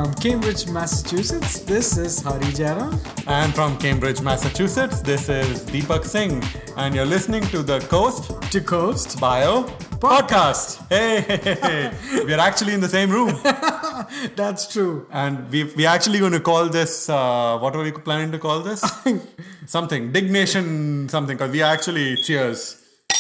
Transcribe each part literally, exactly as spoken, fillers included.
From Cambridge, Massachusetts, this is Hari Jairam. And from Cambridge, Massachusetts, this is Deepak Singh. And you're listening to the Coast to Coast Bio Podcast. Hey, hey, hey, hey. We're actually in the same room. That's true. And we we're actually going to call this, uh, what are we planning to call this? Something. Dignation something. Because we actually, cheers.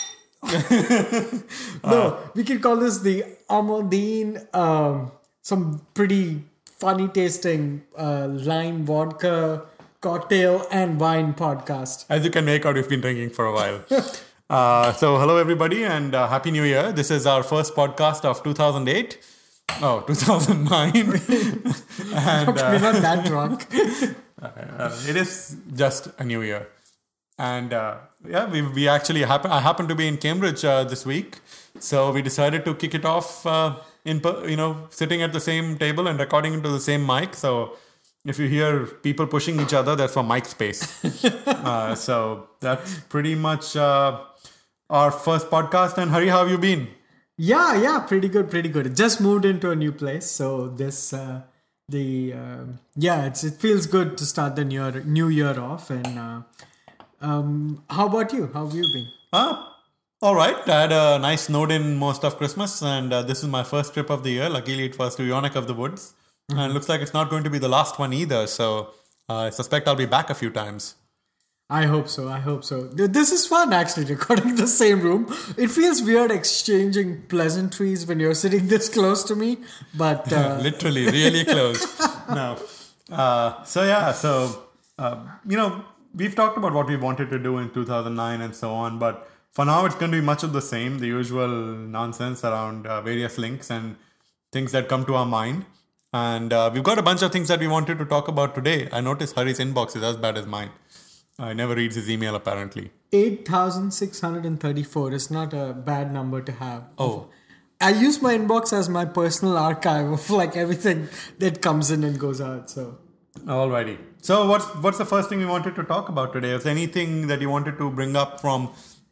No, we can call this the Almondine, um, some pretty funny tasting uh, lime vodka cocktail and wine podcast. As you can make out, we've been drinking for a while. uh, so hello everybody and uh, Happy New Year. This is our first podcast of two thousand eight. Oh, two thousand nine. and, uh, We're not that drunk. uh, it is just a new year. And uh, yeah, we we actually happen. I happen to be in Cambridge uh, this week, so we decided to kick it off uh, in you know sitting at the same table and recording into the same mic. So if you hear people pushing each other, that's for mic space. uh, so that's pretty much uh, our first podcast. And Hari, how have you been? Yeah, yeah, pretty good, pretty good. Just moved into a new place, so this uh, the uh, yeah, it's it feels good to start the new year, new year off and. Uh, Um, how about you? How have you been? Ah, all right. I had a nice note in most of Christmas, and uh, this is my first trip of the year. Luckily, it was to Yonok of the Woods, mm-hmm. and it looks like it's not going to be the last one either. So uh, I suspect I'll be back a few times. I hope so. I hope so. This is fun, actually, recording in the same room. It feels weird exchanging pleasantries when you're sitting this close to me, but uh... literally, really close. No. Uh, so yeah. So uh, you know. We've talked about what we wanted to do in two thousand nine and so on, but for now it's going to be much of the same, the usual nonsense around uh, various links and things that come to our mind. And uh, we've got a bunch of things that we wanted to talk about today. I noticed Hari's inbox is as bad as mine. I never reads his email apparently. eight thousand six hundred thirty-four is not a bad number to have. Oh. I use my inbox as my personal archive of like everything that comes in and goes out, so... Alrighty. So what's what's the first thing we wanted to talk about today? Is there anything that you wanted to bring up from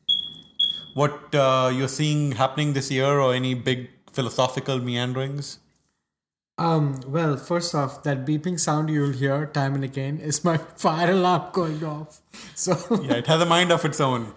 what uh, you're seeing happening this year, or any big philosophical meanderings? Um. Well, first off, that beeping sound you'll hear time and again is my fire alarm going off. So yeah, it has a mind of its own.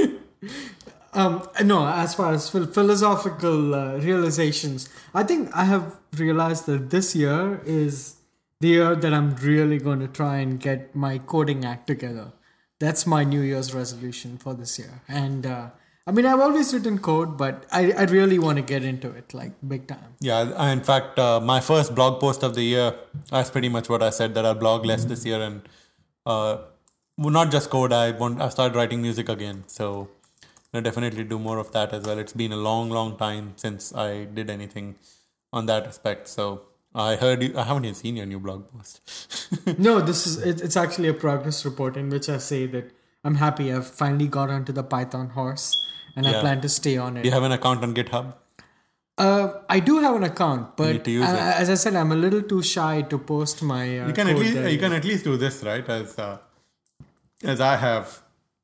um. No, as far as philosophical uh, realizations, I think I have realized that this year is the year that I'm really going to try and get my coding act together. That's my New Year's resolution for this year. And uh, I mean, I've always written code, but I, I really want to get into it, like big time. Yeah, in fact, uh, my first blog post of the year, that's pretty much what I said, that I'll blog less this year. And uh, well, not just code, I want I started writing music again. So I'll definitely do more of that as well. It's been a long, long time since I did anything on that aspect. So I heard you, I haven't even seen your new blog post. No, this is it, it's actually a progress report in which I say that I'm happy I've finally got onto the Python horse and yeah. I plan to stay on it. Do you have an account on GitHub? Uh, I do have an account, but you need to use I, it. As I said, I'm a little too shy to post my uh, you can code at least there. You can at least do this, right? As uh, as I have.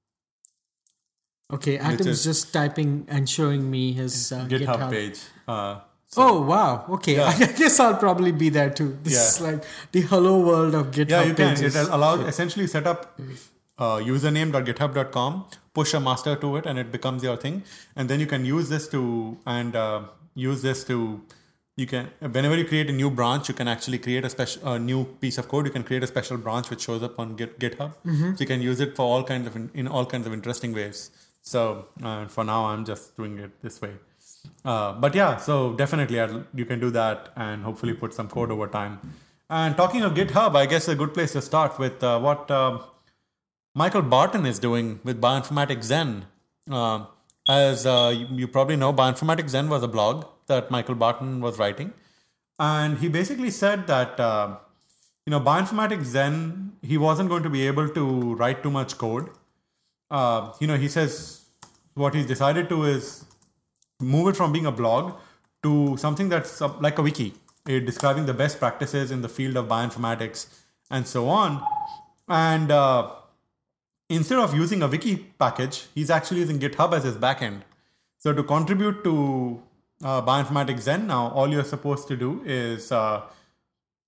Okay, Atom's just typing and showing me his uh, GitHub, GitHub page. Uh, So, oh, wow. Okay. Yeah. I guess I'll probably be there too. This yeah. is like the hello world of GitHub Yeah, you can. pages. It allows essentially set up uh, username dot github dot com, push a master to it, and it becomes your thing. And then you can use this to, and uh, use this to, you can, whenever you create a new branch, you can actually create a special, a new piece of code. You can create a special branch which shows up on Git, GitHub. Mm-hmm. So you can use it for all kinds of, in all kinds of interesting ways. So uh, for now, I'm just doing it this way. Uh, but yeah, so definitely I'll, you can do that and hopefully put some code over time. And talking of GitHub, I guess a good place to start with uh, what uh, Michael Barton is doing with Bioinformatics Zen. Uh, as uh, you, you probably know, Bioinformatics Zen was a blog that Michael Barton was writing. And he basically said that, uh, you know, Bioinformatics Zen, he wasn't going to be able to write too much code. Uh, you know, he says what he's decided to is move it from being a blog to something that's like a wiki, uh, describing the best practices in the field of bioinformatics and so on. And uh, instead of using a wiki package, he's actually using GitHub as his backend. So to contribute to uh, Bioinformatics Zen now, all you're supposed to do is uh,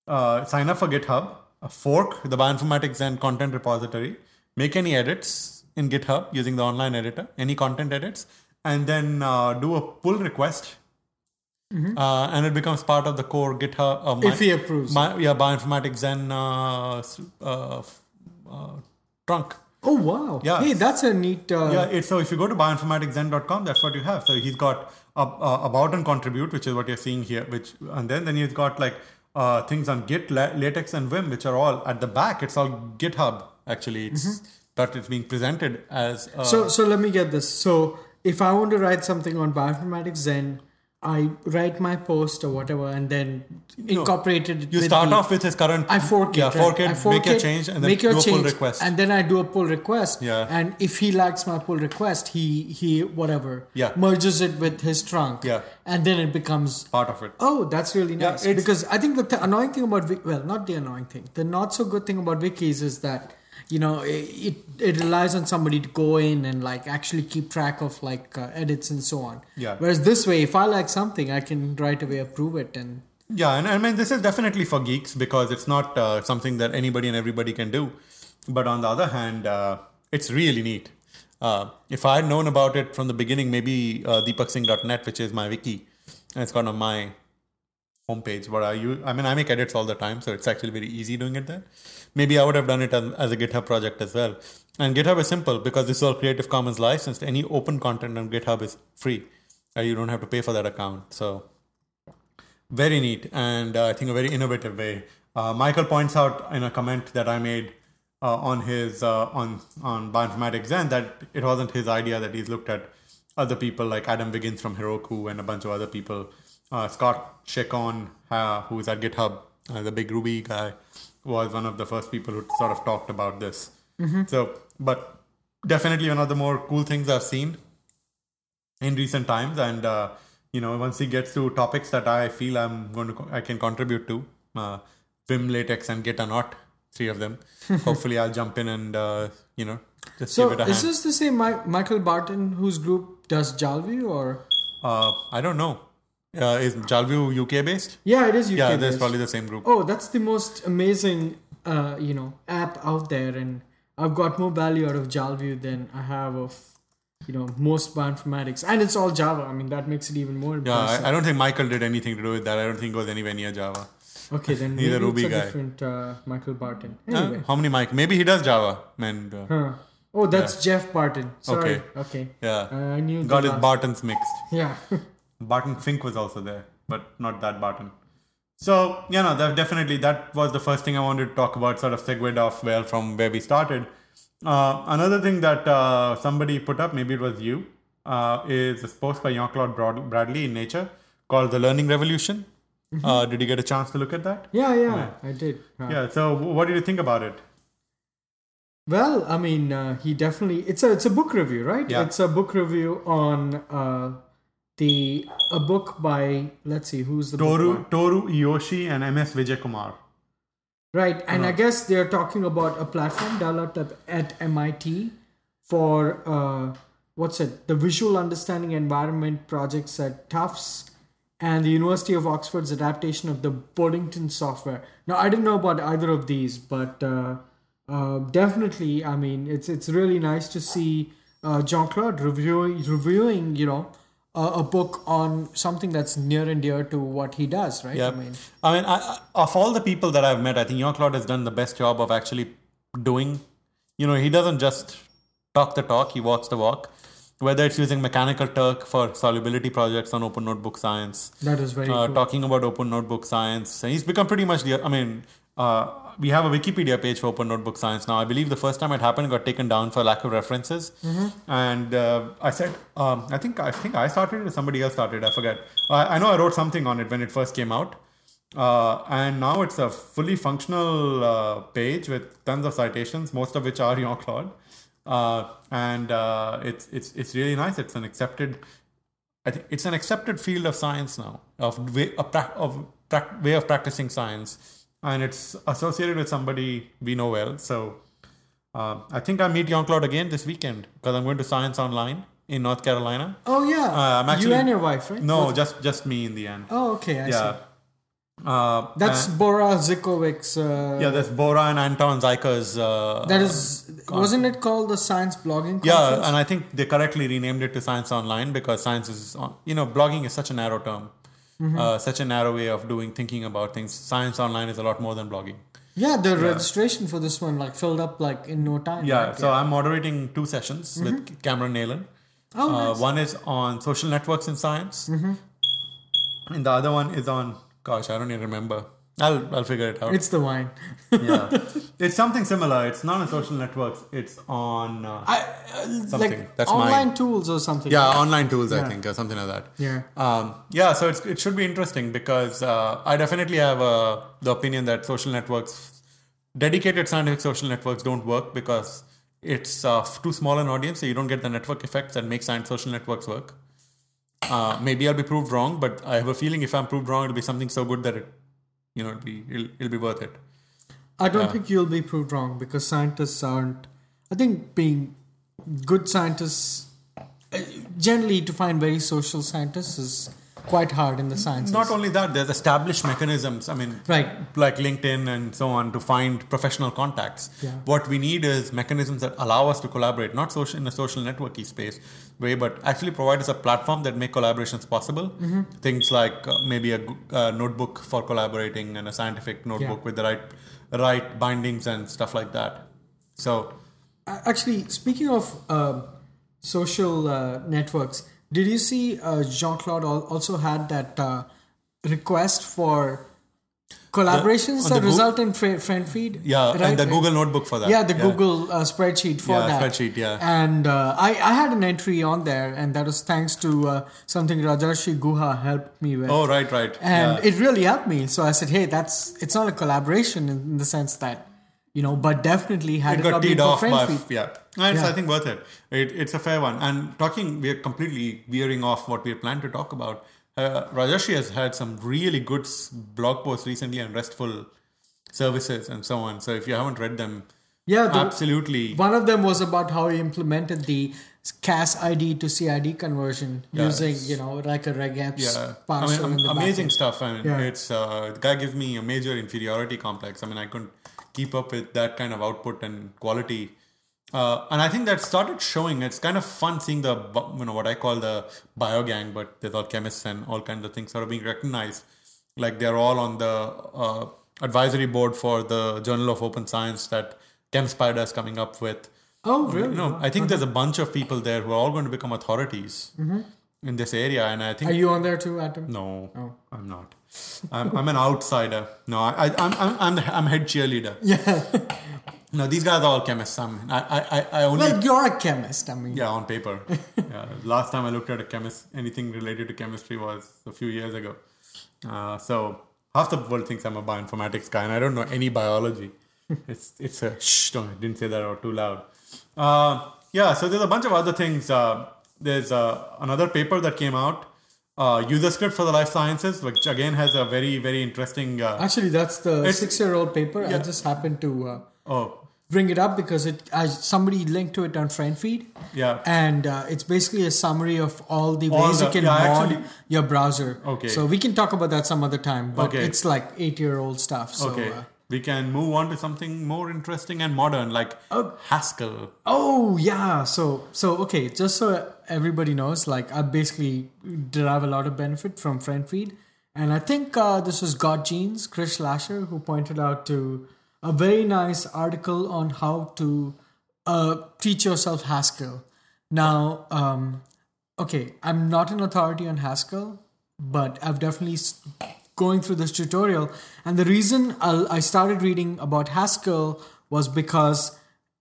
uh, sign up for GitHub, uh, fork the Bioinformatics Zen content repository, make any edits in GitHub using the online editor, any content edits, and then uh, do a pull request. Mm-hmm. Uh, and it becomes part of the core GitHub. Uh, my, if he approves. My, yeah, Bioinformatics Zen uh, uh, uh, trunk. Oh, wow. Yeah. Hey, that's a neat... Uh, yeah, it's, so if you go to bioinformatics zen dot com, that's what you have. So he's got a, a, about and contribute, which is what you're seeing here. Which And then, then he's got like uh, things on Git, La- LaTeX, and Vim, which are all at the back. It's all GitHub, actually. It's mm-hmm. that it's being presented as... Uh, so, so let me get this. So if I want to write something on Bioinformatics Zen, I write my post or whatever and then incorporate it. You with start the, off with his current... I fork it. Yeah, fork right? it, fork make it, your change, and then make do your a change, pull request. And then I do a pull request. Yeah. And if he likes my pull request, he, he whatever, yeah. merges it with his trunk. Yeah. And then it becomes... part of it. Oh, that's really nice. Yeah, because I think the th- annoying thing about... Well, not the annoying thing. The not so good thing about wikis is that... You know, it, it relies on somebody to go in and like actually keep track of like uh, edits and so on. Yeah. Whereas this way, if I like something, I can right away approve it. And yeah, and I mean, this is definitely for geeks because it's not uh, something that anybody and everybody can do. But on the other hand, uh, it's really neat. Uh, if I had known about it from the beginning, maybe uh, deepak singh dot net, which is my wiki, and it's got on my homepage. But I use, I mean, I make edits all the time, so it's actually very easy doing it there. Maybe I would have done it as, as a GitHub project as well. And GitHub is simple because this is all Creative Commons licensed. Any open content on GitHub is free. Uh, you don't have to pay for that account. So very neat and uh, I think a very innovative way. Uh, Michael points out in a comment that I made uh, on his uh, on on Bioinformatics Zen that it wasn't his idea, that he's looked at other people like Adam Wiggins from Heroku and a bunch of other people. Uh, Scott Chacon, uh, who is at GitHub, uh, the big Ruby guy, was one of the first people who sort of talked about this. Mm-hmm. So, but definitely one of the more cool things I've seen in recent times. And, uh, you know, once he gets to topics that I feel I'm going to, I can contribute to, uh, Vim, LaTeX, and Git are not three of them. Hopefully I'll jump in and, uh, you know, just so give it a hand. So is this the same Mi- Michael Barton whose group does Jalview or? Uh, I don't know. Uh, is Jalview U K based? Yeah, it is U K yeah, based. there's probably the same group. Oh, that's the most amazing, uh, you know, app out there, and I've got more value out of Jalview than I have of, you know, most bioinformatics, and it's all Java. I mean, that makes it even more impressive. Yeah, I, I don't think Michael did anything to do with that. I don't think he goes anywhere near Java. Okay, then he's maybe a Ruby it's a guy. different uh, Michael Barton. Anyway, uh, how many Mike? Maybe he does Java, man. Uh, huh. Oh, that's yeah. Jeff Barton. Sorry. Okay. Okay. Yeah. Uh, I knew. Got his Bartons mixed. Yeah. Barton Fink was also there, but not that Barton. So, you know, that definitely, that was the first thing I wanted to talk about, sort of segued off well from where we started. Uh, another thing that uh, somebody put up, maybe it was you, uh, is this post by Jean-Claude Bradley in Nature called The Learning Revolution. Mm-hmm. Uh, did you get a chance to look at that? Yeah, yeah, yeah. I did. Uh, yeah, so what did you think about it? Well, I mean, uh, he definitely, it's a, it's a book review, right? Yeah. It's a book review on... Uh, The a book by, let's see, who's the Toru book by? Toru Iyoshi and M S Vijay Kumar. Right, and uh-huh. I guess they're talking about a platform developed at, at M I T for uh, what's it? The Visual Understanding Environment projects at Tufts and the University of Oxford's adaptation of the Boddington software. Now, I didn't know about either of these, but uh, uh, definitely, I mean, it's it's really nice to see uh, Jean-Claude reviewing reviewing, you know. Uh, a book on something that's near and dear to what he does, right? Yeah. I mean, I mean, I, of all the people that I've met, I think Jean-Claude has done the best job of actually doing, you know, he doesn't just talk the talk, he walks the walk. Whether it's using Mechanical Turk for solubility projects on Open Notebook Science. That is very uh, cool. Talking about Open Notebook Science. He's become pretty much the, I mean, uh, we have a Wikipedia page for Open Notebook Science now. I believe the first time it happened, it got taken down for lack of references. Mm-hmm. And uh, I said, um, I think I think I started it or somebody else started. I forget. I, I know I wrote something on it when it first came out. Uh, and now it's a fully functional uh, page with tons of citations, most of which are Jean-Claude. Uh, and uh, it's it's it's really nice. It's an accepted, I think it's an accepted field of science now, of way of, pra- of pra- way of practicing science. And it's associated with somebody we know well. So uh, I think I meet Jean-Claude again this weekend because I'm going to Science Online in North Carolina. Oh, yeah. Uh, I'm actually, you and your wife, right? No, Both? just just me in the end. Oh, okay. I yeah. see. Uh, That's and- Bora Zikovics. Uh, yeah, that's Bora and Anton Zyker's. Uh, That is, wasn't it called the Science Blogging Conference? Yeah, and I think they correctly renamed it to Science Online because science is, on, you know, blogging is such a narrow term, Mm-hmm. uh, such a narrow way of doing, thinking about things. Science Online is a lot more than blogging. Yeah, the registration for this one like filled up like in no time. Yeah, right? so I'm moderating two sessions with Cameron Nayland. Oh, uh, nice. One is on social networks in science, and the other one is on, gosh, I don't even remember. I'll I'll figure it out. It's the wine. yeah, it's something similar. It's not on social networks. It's on uh, I, uh, something. like That's online mine. tools or something. Yeah, online tools, I Yeah. think, or something like that. Yeah. Um, yeah, so it's, it should be interesting because uh, I definitely have uh, the opinion that social networks, dedicated scientific social networks don't work because it's uh, too small an audience, so you don't get the network effects that make science social networks work. Uh, maybe I'll be proved wrong, but I have a feeling if I'm proved wrong, it'll be something so good that it, you know, it'll be, it'll, it'll be worth it. I don't Yeah. think you'll be proved wrong because scientists aren't. I think being good scientists, uh, generally to find very social scientists is quite hard in the sciences. Not only that, there's established mechanisms. I mean, Right. like LinkedIn and so on to find professional contacts. Yeah. What we need is mechanisms that allow us to collaborate, not social in a social networky space way, but actually provide us a platform that make collaborations possible. Mm-hmm. Things like uh, maybe a, gu- a notebook for collaborating and a scientific notebook Yeah. with the right right bindings and stuff like that. So Uh, Actually, speaking of uh, social uh, networks, did you see uh, Jean-Claude al- also had that uh, request for collaborations on that the Goo- result in fri- friend feed? yeah, right? and the Google Notebook for that. Yeah, the Google uh, spreadsheet for Yeah, that. spreadsheet, yeah. And uh, I, I had an entry on there, and that was thanks to uh, something Rajarshi Guha helped me with. Oh, right, right. And yeah. it really helped me. So I said, hey, that's it's not a collaboration in, in the sense that, you know, but definitely had it it got not been teed for off friend by feed. yeah. And it's, Yeah. I think worth it. it. It's a fair one. And talking, we are completely veering off what we planned to talk about. Uh, Rajarshi has had some really good s- blog posts recently on RESTful services and so on. So if you haven't read them, Yeah, the, absolutely. one of them was about how he implemented the C A S I D to C I D conversion Yeah, using, it's- you know, like a regex Yeah, I parser mean, in the am- amazing backend. stuff. I mean, Yeah. it's uh, the guy gives me a major inferiority complex. I mean, I couldn't keep up with that kind of output and quality. Uh, and I think that started showing. It's kind of fun seeing the bu- you know what I call the bio gang, but there's all chemists and all kinds of things sort of being recognized. Like they're all on the uh, advisory board for the Journal of Open Science that ChemSpider is coming up with. Oh, really? You know, I think there's a bunch of people there who are all going to become authorities in this area, and I think Are you on there too, Adam? no, Oh. I'm not. I'm, I'm an outsider. No, I, I, I'm, I'm, I'm, the, I'm head cheerleader. Yeah. No, these guys are all chemists. I'm, I, I, I- I only, Well, you're a chemist. I mean, yeah, on paper. Yeah, last time I looked at a chemist, anything related to chemistry was a few years ago. Uh, so half the world thinks I'm a bioinformatics guy, and I don't know any biology. It's, it's a shh. Don't, I didn't say that out too loud. Uh, yeah, so there's a bunch of other things. Uh, there's uh, another paper that came out. Uh, user script for the life sciences, which again has a very, very interesting. Uh, actually, that's the It's- six-year-old paper. I Yeah. just happened to uh, oh, bring it up because it I, somebody linked to it on FriendFeed. yeah. And uh, it's basically a summary of all the All ways the- you can yeah, mod actually- your browser. Okay. So we can talk about that some other time. But Okay. it's like eight-year-old stuff. So, Okay. uh, We can move on to something more interesting and modern, like Oh. Haskell. oh yeah. So so okay. Just so everybody knows, like I basically derive a lot of benefit from FriendFeed, and I think uh, this was God Genes, Chris Lasher, who pointed out to a very nice article on how to uh, teach yourself Haskell. Now, um, okay, I'm not an authority on Haskell, but I've definitely s- going through this tutorial, and the reason I'll, I started reading about Haskell was because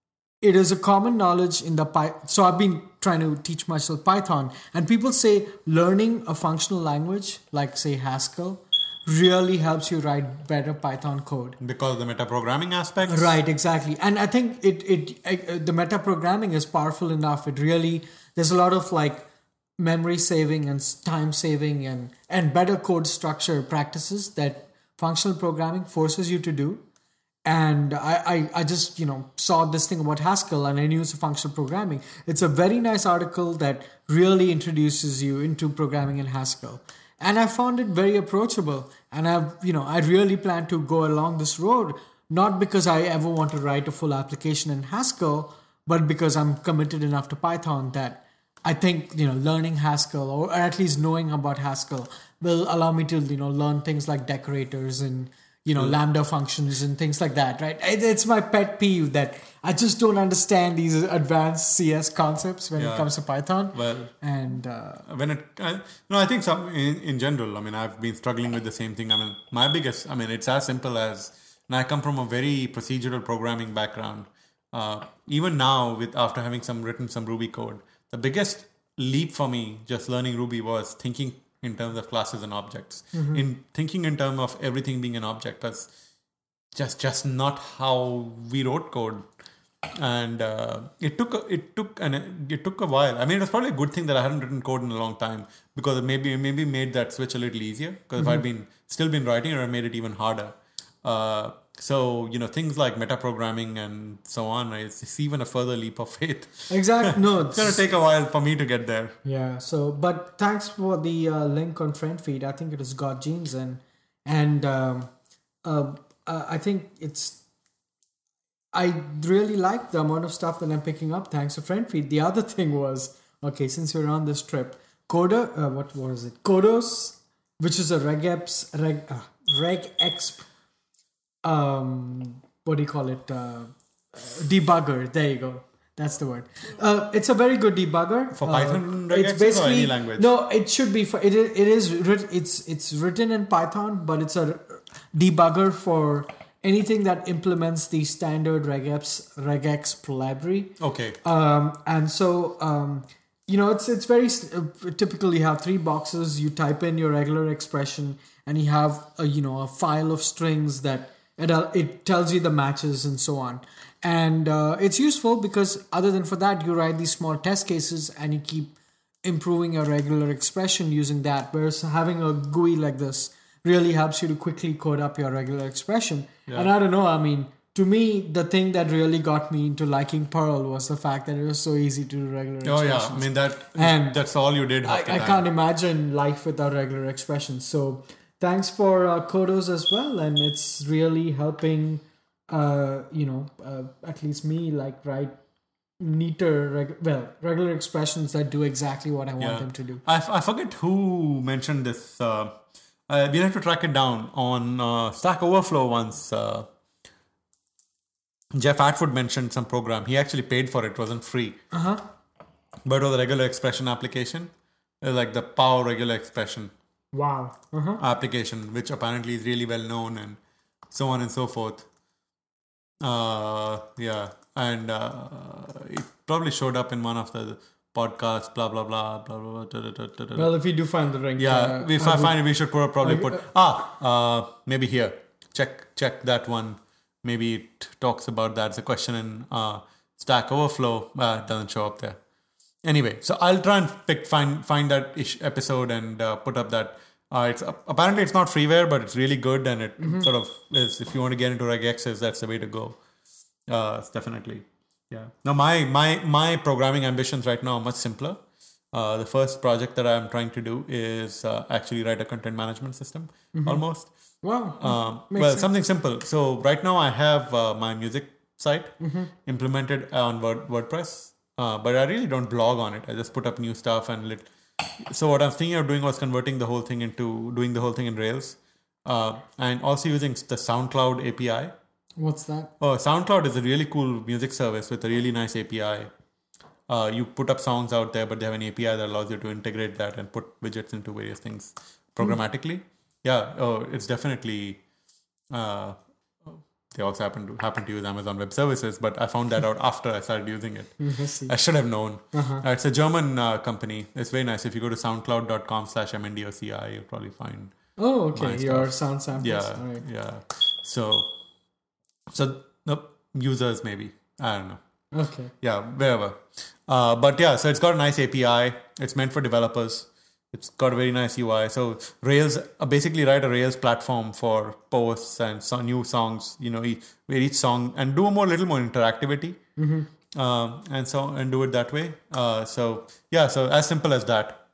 it is a common knowledge in the Py. So I've been trying to teach myself Python, and people say learning a functional language like say Haskell really helps you write better Python code. Because of the metaprogramming aspects. Right, exactly. And I think it it uh, the metaprogramming is powerful enough. It really there's a lot of like memory saving and s- time saving and and better code structure practices that functional programming forces you to do. And I, I, I just, you know, saw this thing about Haskell and I knew it's a functional programming. It's a very nice article that really introduces you into programming in Haskell. and I found it very approachable. And I've, you know, I really plan to go along this road, not because I ever want to write a full application in Haskell, but because I'm committed enough to Python that I think, you know, learning Haskell, or at least knowing about Haskell, will allow me to, you know, learn things like decorators and, you know, lambda functions and things like that, right? It- It's my pet peeve that I just don't understand these advanced C S concepts when Yeah. it comes to Python. Well, And uh, when it, I, no, I think some in, in general. I mean, I've been struggling with the same thing. I mean, my biggest. I mean, it's as simple as. And I come from a very procedural programming background. Uh, even now, with after having some written some Ruby code, the biggest leap for me just learning Ruby was thinking in terms of classes and objects. In thinking in terms of everything being an object, that's just just not how we wrote code. And uh, it took a, it took an it took a while. I mean, it was probably a good thing that I hadn't written code in a long time, because it maybe it maybe made that switch a little easier. Because if I'd been still been writing, it would have made it even harder. Uh, so you know, things like metaprogramming and so on, it's, it's even a further leap of faith. exact no, It's gonna take a while for me to get there. yeah. So, but thanks for the uh, link on FriendFeed. I think it is God Genes, and and um, uh, uh, I think it's. I really like the amount of stuff that I'm picking up thanks to FriendFeed. The other thing was, okay, since we're on this trip, Coda, uh, what was it? Kodos, which is a regex, reg, uh, regexp, um, what do you call it? Uh, debugger. There you go. That's the word. Uh, it's a very good debugger For uh, Python It's regexes or basically any language? no. It should be for it. Is, it is writ, it's it's written in Python, but it's a debugger for anything that implements the standard regex regexp library. Okay. Um, and so, um, you know, it's it's very uh, typical. You have three boxes. You type in your regular expression, and you have a, you know, a file of strings that it uh, it tells you the matches and so on. And uh, it's useful because other than for that, you write these small test cases and you keep improving your regular expression using that. Whereas having a G U I like this really helps you to quickly code up your regular expression. Yeah. And I don't know, I mean, to me, the thing that really got me into liking Perl was the fact that it was so easy to do regular Oh expressions. yeah. I mean that. And that's all you did. I, Half the I time. can't imagine life without regular expressions. So thanks for uh, Kodos as well. And it's really helping, uh, you know, uh, at least me, like write neater, reg- well, regular expressions that do exactly what I want Yeah. them to do. I, f- I forget who mentioned this. Uh, uh, we'll have to track it down on uh, Stack Overflow once. Uh, Jeff Atwood mentioned some program. He actually paid for it. It wasn't free. Uh-huh. But it was a regular expression application. It was like the Power regular expression Wow. Uh-huh. application, which apparently is really well known and so on and so forth. Uh, yeah. And uh, it probably showed up in one of the podcasts, blah, blah, blah, blah, blah, blah, da, da, da, da. Well, if you do find the link. Yeah, uh, if I I would- find it, we should pro- probably I- put ah uh, maybe here. Check check that one. Maybe it talks about that. It's a question in uh, Stack Overflow. Uh, it doesn't show up there. Anyway, so I'll try and pick find find that ish episode and uh, put up that. Uh, it's uh, apparently it's not freeware, but it's really good, and it sort of is. If you want to get into regexes, that's the way to go. Uh, it's definitely yeah. Now my my my programming ambitions right now are much simpler. Uh, the first project that I'm trying to do is uh, actually write a content management system, almost. Wow. Um, Makes well, sense. something simple. So right now I have uh, my music site implemented on Word, WordPress, uh, but I really don't blog on it. I just put up new stuff and lit. So what I'm thinking of doing was converting the whole thing into doing the whole thing in Rails, uh, and also using the SoundCloud A P I. What's that? Oh, SoundCloud is a really cool music service with a really nice A P I. Uh, you put up songs out there, but they have an A P I that allows you to integrate that and put widgets into various things programmatically. Yeah, oh, it's definitely. Uh, they also happen to happen to use Amazon Web Services, but I found that out after I started using it. I see. I should have known. Uh, it's a German uh, company. It's very nice. If you go to soundcloud dot com slash M N D O C I, you'll probably find. Oh, okay. My Your sound samples. Yeah, All right. yeah. So, so no, users maybe. I don't know. Okay. Yeah, wherever. Uh, but yeah, so it's got a nice A P I. It's meant for developers. It's got a very nice U I. So Rails, uh, basically write a Rails platform for posts and so new songs, you know, each, where each song, and do a more, little more interactivity. Um, and so, and do it that way. Uh, so yeah, so as simple as that.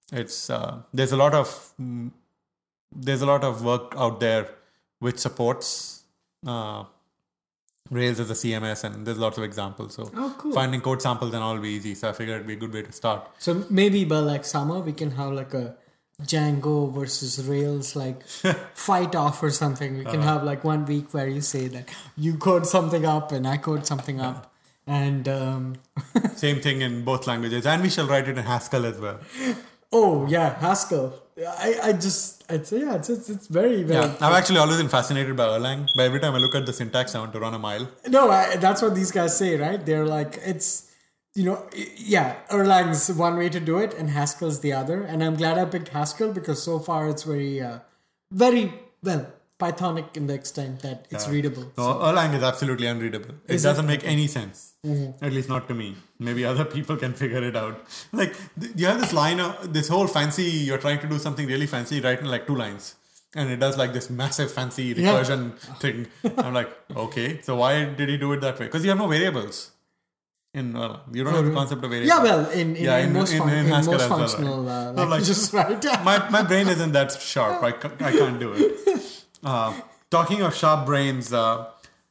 It's uh, there's a lot of mm, there's a lot of work out there which supports uh, Rails as a C M S, and there's lots of examples. So Oh, cool. finding code samples and all will be easy. So I figured it'd be a good way to start. So maybe by like summer we can have like a Django versus Rails like fight off or something. We can Uh-huh. have like one week where you say that you code something up and I code something up, and um, Same thing in both languages, and we shall write it in Haskell as well. oh yeah, Haskell. I, I just it's yeah it's it's, it's very very Yeah, I've actually always been fascinated by Erlang, but every time I look at the syntax, I want to run a mile. no I, that's what these guys say, right? They're like it's you know yeah Erlang's one way to do it and Haskell's the other, and I'm glad I picked Haskell because so far it's very uh, very well Pythonic in the extent that it's Yeah. readable. No, Erlang is absolutely unreadable. It Is it? doesn't make any sense. Mm-hmm. At least not to me. Maybe other people can figure it out. Like, th- you have this line, of, this whole fancy, you're trying to do something really fancy, write in like two lines. And it does like this massive fancy Yeah. recursion thing. I'm like, okay, so why did he do it that way? Because you have no variables. In Erlang. You don't have the concept of variables. Yeah, well, in, in, Yeah, in, in- most, in- fun- in in Haskell most as well, right? functional uh, No, like- languages, right? my, my brain isn't that sharp. I, ca- I can't do it. Uh, talking of sharp brains, uh,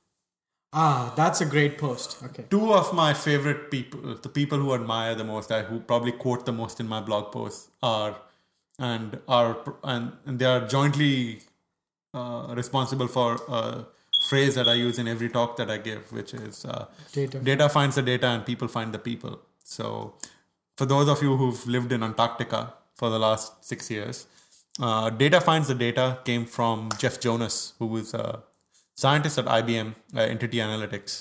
ah, that's a great post. Okay. two of my favorite people, the people who admire the most, I who probably quote the most in my blog posts, are and are and, and they are jointly uh, responsible for a phrase that I use in every talk that I give, which is uh, Data. data finds the data and people find the people. So, for those of you who've lived in Antarctica for the last six years, uh, data finds the data came from Jeff Jonas, who was a scientist at I B M, uh, Entity Analytics,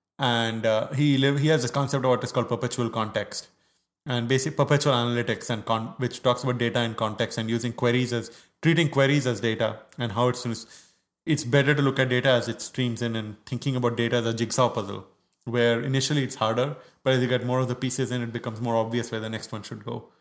and uh, he live he has this concept of what is called perpetual context, and basic perpetual analytics, and con- which talks about data in context and using queries as treating queries as data, and how it's it's better to look at data as it streams in and thinking about data as a jigsaw puzzle, where initially it's harder, but as you get more of the pieces in, it becomes more obvious where the next one should go.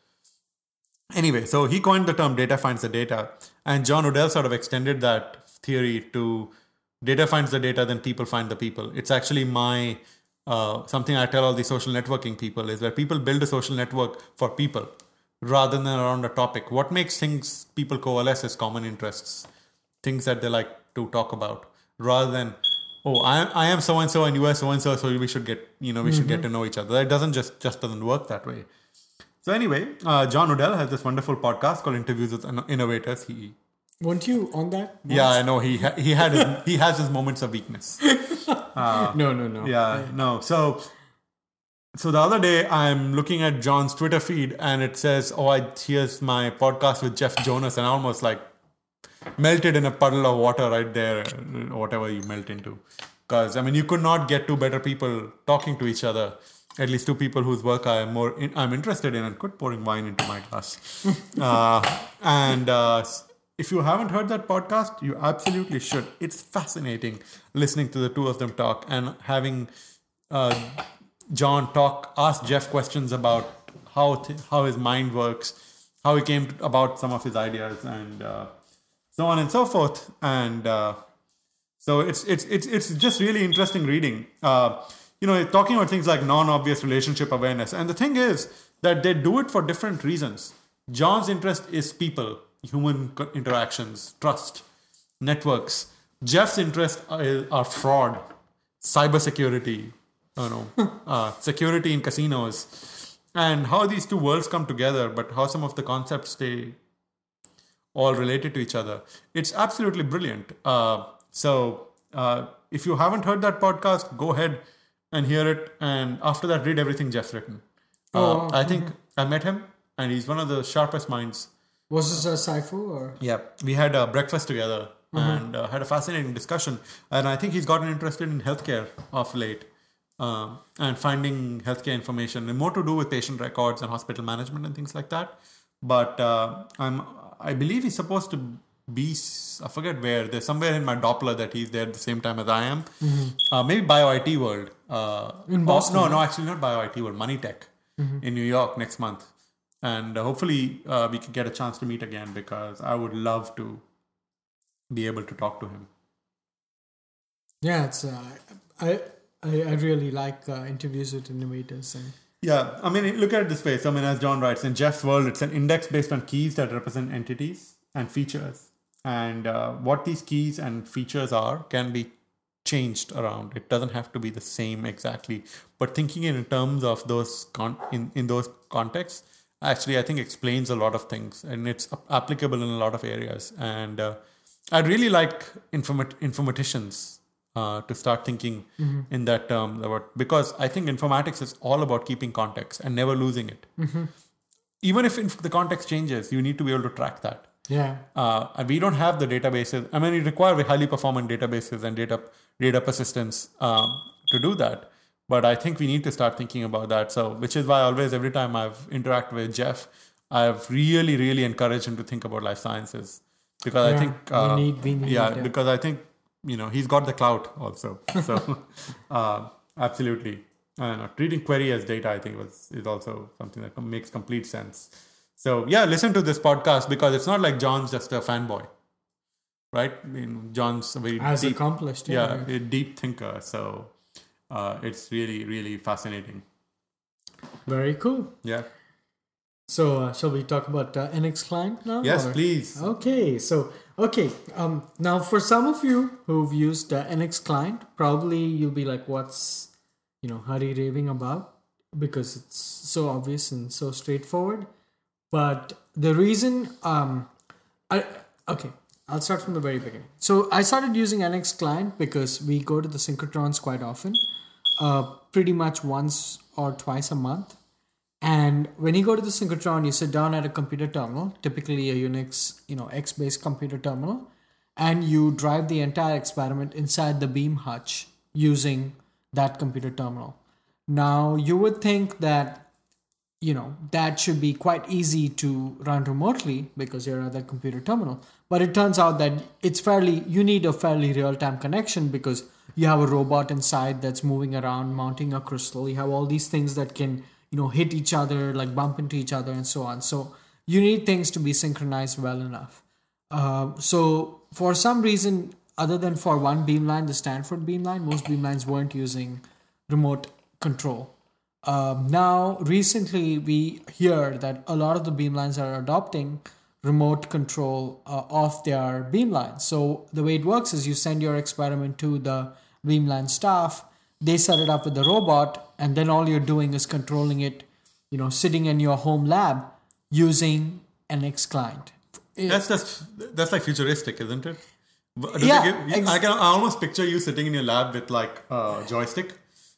Anyway, so he coined the term data finds the data, and John Odell sort of extended that theory to data finds the data, then people find the people. It's actually my uh, something I tell all the social networking people is where people build a social network for people rather than around a topic. What makes things people coalesce is common interests, things that they like to talk about, rather than oh I I am so and so and you are so and so, so we should get you know we should get to know each other. It doesn't just just doesn't work that way. So anyway, uh, John Odell has this wonderful podcast called Interviews with Inno- Innovators. He Weren't you on that? yeah, I know he ha- he had his, he has his moments of weakness. No, no, no. Yeah, no. So so the other day I'm looking at John's Twitter feed and it says, "Oh, I here's my podcast with Jeff Jonas," and I almost like melted in a puddle of water right there, whatever you melt into. Because I mean, you could not get two better people talking to each other. At least two people whose work I am more in, I'm interested in, and quit pouring wine into my glass. uh, and uh, if you haven't heard that podcast, you absolutely should. It's fascinating listening to the two of them talk and having uh, John talk, ask Jeff questions about how th- how his mind works, how he came to, about some of his ideas, and uh, so on and so forth. And uh, so it's it's it's it's just really interesting reading. Uh, you know, talking about things like non-obvious relationship awareness. And the thing is that they do it for different reasons. John's interest is people, human co- interactions, trust, networks. Jeff's interest are, are fraud, cybersecurity, you know, uh, security in casinos, and how these two worlds come together, but how some of the concepts stay all related to each other. It's absolutely brilliant. Uh, so uh, if you haven't heard that podcast, go ahead and hear it. And after that, read everything Jeff's written. Uh, Oh, I think I met him, and he's one of the sharpest minds. Was this a Saifu or? Yeah, we had a breakfast together and uh, had a fascinating discussion. And I think he's gotten interested in healthcare of late, um, and finding healthcare information, and more to do with patient records and hospital management and things like that. But uh, I'm, I believe he's supposed to be, I forget where. There's somewhere in my Doppler that he's there at the same time as I am. Uh, maybe Bio I T World. Uh, In or- Boston, no, right? no, actually not Bio I T World. Money Tech in New York next month. And uh, hopefully uh, we can get a chance to meet again, because I would love to be able to talk to him. Yeah, it's uh, I, I I really like uh, interviews with innovators, and Yeah, I mean, look at it this way. So, I mean, as John writes, in Jeff's world, it's an index based on keys that represent entities and features. And uh, what these keys and features are can be changed around. It doesn't have to be the same exactly. But thinking in terms of those con- in, in those contexts, actually, I think explains a lot of things. And it's applicable in a lot of areas. And uh, I'd really like informat- informaticians Uh, to start thinking mm-hmm. in that term about, because I think informatics is all about keeping context and never losing it. Mm-hmm. Even if inf- the context changes, you need to be able to track that. Yeah. Uh, and we don't have the databases. I mean, we require highly performant databases and data data persistence um, to do that. But I think we need to start thinking about that. So, which is why always, every time I've interacted with Jeff, I've really, really encouraged him to think about life sciences, because yeah, I think uh, we need, we need yeah, it. because I think. You know, he's got the clout also. So, uh, absolutely. Uh, treating query as data, I think, was is also something that makes complete sense. So, yeah, listen to this podcast, because it's not like John's just a fanboy, right? I mean, John's a very as deep, accomplished, yeah, yeah, right. a deep thinker. So, uh, it's really, really fascinating. Very cool. Yeah. So, uh, shall we talk about uh, N X Client now? Yes, or? please. Okay, so okay. Um, now, for some of you who've used uh, N X Client, probably you'll be like, "What's you know, Hari raving about?" Because it's so obvious and so straightforward. But the reason, um, I okay, I'll start from the very beginning. So, I started using N X Client because we go to the synchrotrons quite often, uh, pretty much once or twice a month. And when you go to the synchrotron, you sit down at a computer terminal, typically a Unix, you know, X-based computer terminal, and you drive the entire experiment inside the beam hutch using that computer terminal. Now, you would think that, you know, that should be quite easy to run remotely because you're at that computer terminal. But it turns out that it's fairly, you need a fairly real-time connection, because you have a robot inside that's moving around, mounting a crystal. You have all these things that can, you know, hit each other, like bump into each other and so on. So you need things to be synchronized well enough. Uh, so for some reason, other than for one beamline, the Stanford beamline, most beamlines weren't using remote control. Uh, now, recently, we hear that a lot of the beamlines are adopting remote control uh, of their beamlines. So the way it works is you send your experiment to the beamline staff, they set it up with the robot, and then all you're doing is controlling it, you know, sitting in your home lab using N X Client. That's just, that's like futuristic, isn't it? Does yeah. it give, ex- I can I almost picture you sitting in your lab with like a joystick.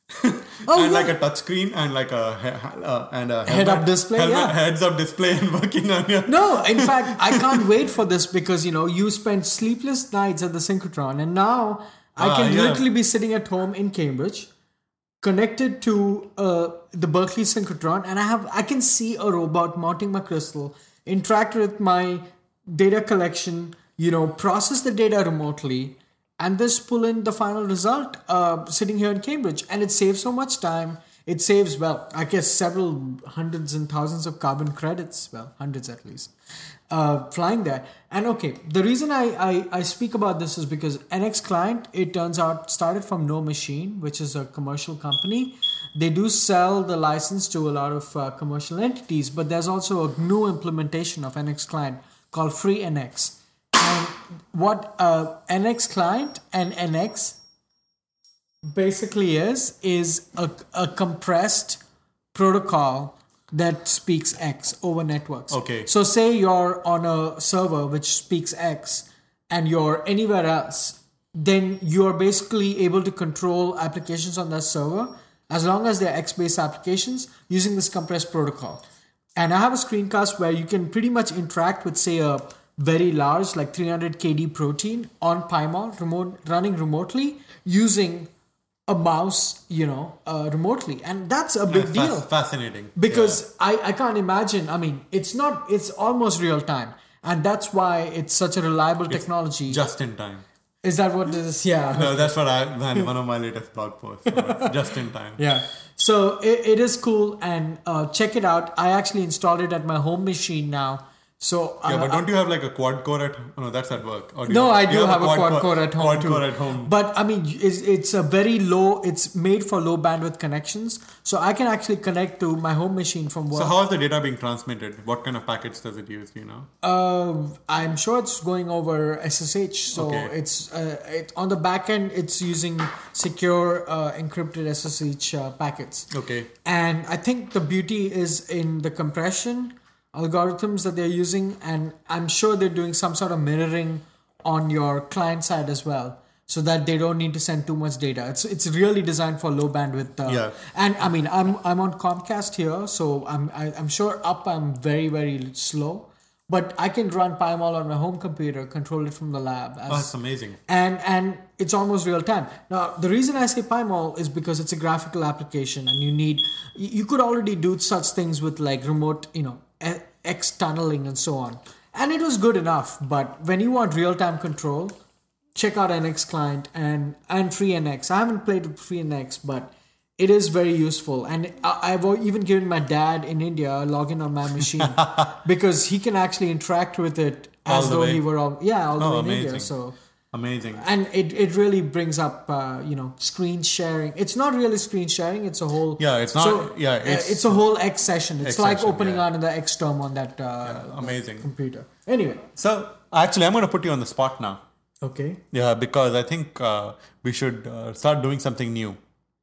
oh, and yeah. like a touch screen and like a he- uh, and a head up display, helmet, yeah. heads up display and working on your. No, in fact, I can't wait for this, because you know you spent sleepless nights at the synchrotron, and now I Ah, can yeah. literally be sitting at home in Cambridge, connected to uh, the Berkeley synchrotron, and I have I can see a robot mounting my crystal, interact with my data collection, you know, process the data remotely, and just pull in the final result uh, sitting here in Cambridge. And it saves so much time. It saves, well, I guess several hundreds and thousands of carbon credits, well, hundreds at least, uh, flying there. And okay, the reason I, I, I speak about this is because N X Client, it turns out, started from No Machine, which is a commercial company. They do sell the license to a lot of uh, commercial entities, but there's also a new implementation of N X Client called FreeNX. And what uh, N X Client and N X basically is, is a, a compressed protocol that speaks X over networks. Okay. So say you're on a server which speaks X and you're anywhere else, then you're basically able to control applications on that server as long as they're X-based applications using this compressed protocol. And I have a screencast where you can pretty much interact with, say, a very large, like three hundred K D protein on Pymol, remote, running remotely using a mouse, you know, uh, remotely. And that's a big That's deal. Fascinating. Because yeah. I, I can't imagine, I mean, it's not, it's almost real time. And that's why it's such a reliable It's technology. Just in time. Is that what it is? Yeah. No, that's what I, man, one of my latest blog posts. So just in time. Yeah. So it, it is cool, and uh, check it out. I actually installed it at my home machine now. So Yeah, uh, but don't you have like a quad core at home? Oh, no, that's at work. Or do No, you I you do have a quad core at home Quad too. core at home. But I mean, it's, it's a very low. It's made for low bandwidth connections, so I can actually connect to my home machine from work. So how is the data being transmitted? What kind of packets does it use? Do you know? Uh, I'm sure it's going over S S H. So Okay. it's uh, it, on the back end. It's using secure uh, encrypted S S H uh, packets. Okay. And I think the beauty is in the compression algorithms that they're using, and I'm sure they're doing some sort of mirroring on your client side as well, so that they don't need to send too much data. It's it's really designed for low bandwidth. Uh, Yeah. And I mean, I'm I'm on Comcast here, so I'm I, I'm sure up I'm very very slow, but I can run Pymol on my home computer, control it from the lab. As, Oh, that's amazing. and and it's almost real time. Now the reason I say Pymol is because it's a graphical application, and you need you you could already do such things with like remote, you know, e- X tunneling and so on, and it was good enough. But when you want real time control, check out N X Client and and FreeNX. I haven't played with FreeNX, but it is very useful, and I- I've even given my dad in India a login on my machine because he can actually interact with it All as the though way. he were all yeah all the Oh, way in India. amazing. So. Amazing. And it, it really brings up uh, you know screen sharing. It's not really screen sharing. It's a whole Yeah, it's not- So, yeah, uh, it's- it's a whole X session. It's X like session, opening yeah. on the X term on that uh, Yeah, amazing. computer. Anyway, So actually, I'm going to put you on the spot now. okay. Yeah, because I think uh, we should uh, start doing something new.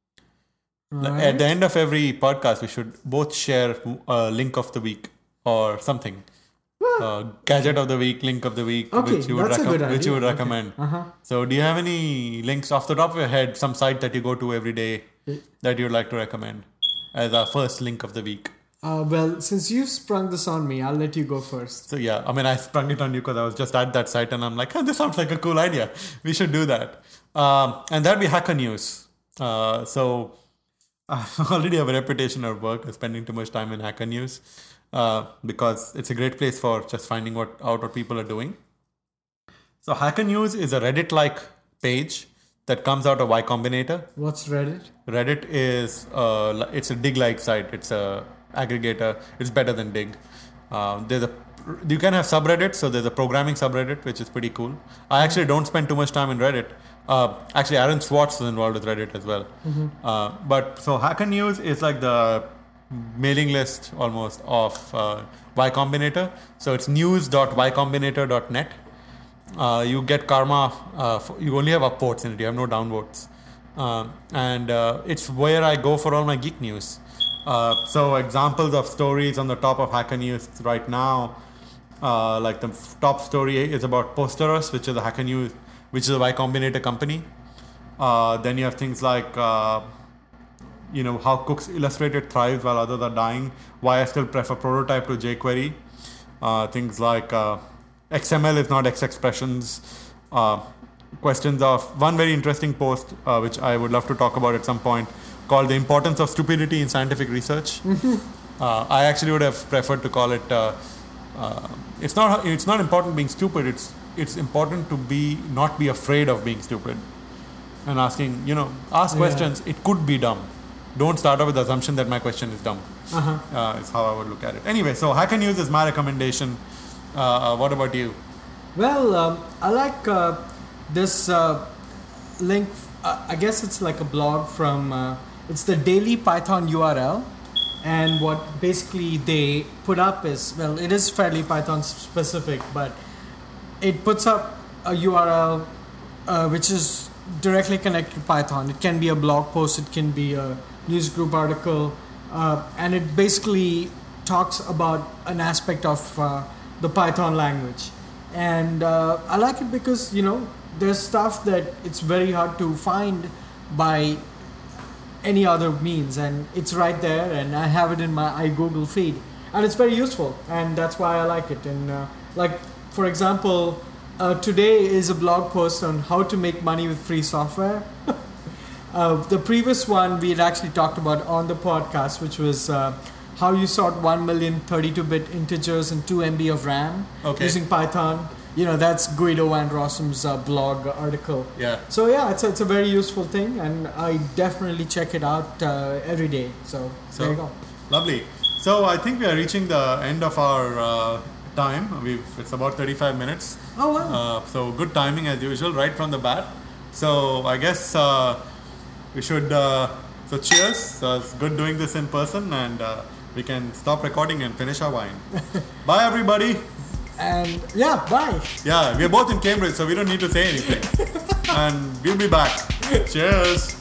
Like, Alright. At the end of every podcast, we should both share a link of the week or something. Uh, gadget of the week, link of the week, Okay, which you would, that's a recom- good which you idea. would Okay. recommend. Uh-huh. So, do you have any links off the top of your head, some site that you go to every day that you'd like to recommend as our first link of the week? Uh, well, since you sprung this on me, I'll let you go first. So yeah, I mean, I sprung it on you because I was just at that site and I'm like, oh, this sounds like a cool idea. We should do that. Um, and that'd be Hacker News. Uh, so I already have a reputation at work of spending too much time in Hacker News uh, because it's a great place for just finding what out what people are doing. So Hacker News is a Reddit-like page that comes out of Y Combinator. What's Reddit? Reddit is uh, it's a dig-like site. It's a aggregator. It's better than Dig. Uh, there's a you can have subreddits. So there's a programming subreddit, which is pretty cool. I actually don't spend too much time in Reddit. Uh, actually, Aaron Swartz is involved with Reddit as well. Mm-hmm. Uh, but so Hacker News is like the mailing list almost of uh, Y Combinator. So it's news dot y combinator dot net. Uh, you get karma. Uh, for, you only have upvotes in it. You have no downvotes. Um, and uh, it's where I go for all my geek news. Uh, so examples of stories on the top of Hacker News right now, uh, like the f- top story is about Posterous, which is a Hacker News, which is a Y Combinator company. Uh, then you have things like, uh, you know, how Cooks Illustrated thrives while others are dying. Why I still prefer Prototype to jQuery. Uh, things like uh, X M L is not X expressions. Uh, questions of one very interesting post, uh, which I would love to talk about at some point, called The Importance of Stupidity in Scientific Research. uh, I actually would have preferred to call it, uh, uh, it's not it's not important being stupid, it's it's important to be not be afraid of being stupid. And asking, you know, ask Yeah. questions, it could be dumb. Don't start off with the assumption that my question is dumb. Uh-huh. Uh, is how I would look at it. Anyway, so Hacker News is my recommendation. Uh, what about you? Well, um, I like uh, this uh, link. Uh, I guess it's like a blog from. Uh, it's the Daily Python U R L, and what basically they put up is, well, it is fairly Python specific, but it puts up a U R L uh, which is directly connected to Python. It can be a blog post, it can be a news group article, uh, and it basically talks about an aspect of uh, the Python language. And uh, I like it because, you know, there's stuff that it's very hard to find by any other means, and it's right there, and I have it in my iGoogle feed, and it's very useful, and that's why I like it. And uh, like, for example, uh, today is a blog post on how to make money with free software. uh, the previous one we had actually talked about on the podcast, which was uh, how you sort one million thirty-two bit integers and two megabytes of RAM Okay. using Python. You know, that's Guido Van Rossum's uh, blog article. Yeah. So yeah, it's a, it's a very useful thing, and I definitely check it out uh, every day. So, So there you go. lovely. So I think we are reaching the end of our uh, time. We've it's about thirty-five minutes. Oh wow! Uh, so good timing as usual, right from the bat. So I guess uh, we should. Uh, so cheers. So it's good doing this in person, and uh, we can stop recording and finish our wine. Bye, everybody. And yeah, bye. Yeah, we're both in Cambridge, so we don't need to say anything. And we'll be back. Cheers.